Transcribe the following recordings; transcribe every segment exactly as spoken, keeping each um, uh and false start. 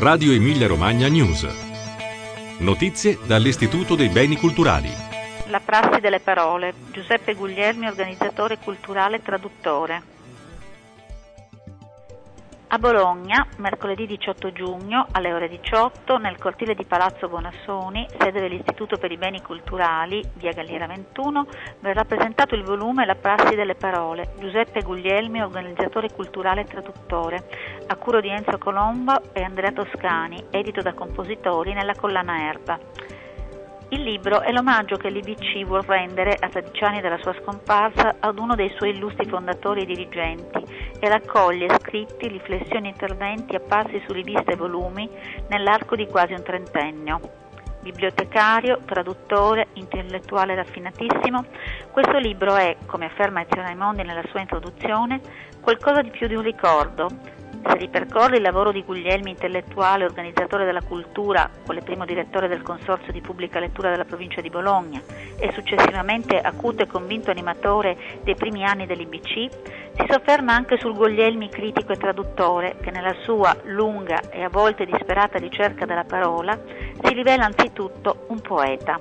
Radio Emilia Romagna News. Notizie dall'Istituto dei Beni Culturali. La prassi delle parole. Giuseppe Guglielmi, organizzatore culturale e traduttore. A Bologna, mercoledì diciotto giugno, alle ore diciotto, nel cortile di Palazzo Bonassoni, sede dell'Istituto per i Beni Culturali, via Galliera ventuno, verrà presentato il volume La prassi delle parole. Giuseppe Guglielmi, organizzatore culturale e traduttore, a cura di Enzo Colombo e Andrea Toscani, edito da Compositori nella collana Erba. Il libro è l'omaggio che l'I B C vuol rendere, a tredici anni dalla sua scomparsa, ad uno dei suoi illustri fondatori e dirigenti e raccoglie scritti, riflessioni e interventi apparsi su riviste e volumi nell'arco di quasi un trentennio. Bibliotecario, traduttore, intellettuale raffinatissimo, questo libro è, come afferma Ezio Raimondi nella sua introduzione, qualcosa di più di un ricordo. Se ripercorre il lavoro di Guglielmi, intellettuale, organizzatore della cultura, quale primo direttore del Consorzio di Pubblica Lettura della provincia di Bologna e successivamente acuto e convinto animatore dei primi anni dell'I B C, si sofferma anche sul Guglielmi critico e traduttore che nella sua lunga e a volte disperata ricerca della parola si rivela anzitutto un poeta.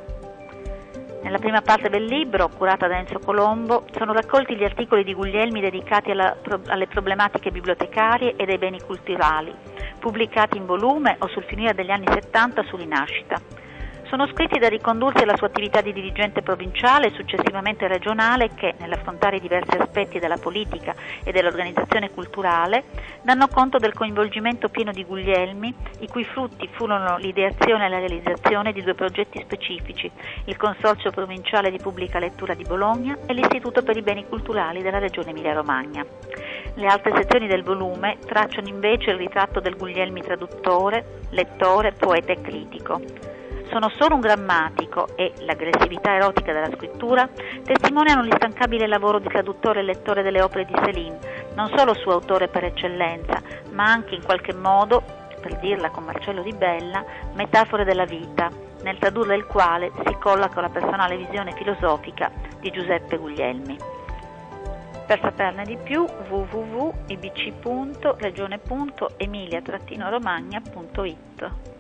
Nella prima parte del libro, curata da Enzo Colombo, sono raccolti gli articoli di Guglielmi dedicati alla, alle problematiche bibliotecarie e dei beni culturali, pubblicati in volume o sul finire degli anni settanta su Rinascita. Sono scritti da ricondursi alla sua attività di dirigente provinciale e successivamente regionale che, nell'affrontare i diversi aspetti della politica e dell'organizzazione culturale, danno conto del coinvolgimento pieno di Guglielmi, i cui frutti furono l'ideazione e la realizzazione di due progetti specifici, il Consorzio Provinciale di Pubblica Lettura di Bologna e l'Istituto per i Beni Culturali della Regione Emilia-Romagna. Le altre sezioni del volume tracciano invece il ritratto del Guglielmi traduttore, lettore, poeta e critico. Sono solo un grammatico e l'aggressività erotica della scrittura testimoniano l'instancabile lavoro di traduttore e lettore delle opere di Céline, non solo suo autore per eccellenza, ma anche in qualche modo, per dirla con Marcello Di Bella, metafore della vita, nel tradurre il quale si colloca la personale visione filosofica di Giuseppe Guglielmi. Per saperne di più, w w w punto i b c punto regione punto emilia romagna punto i t.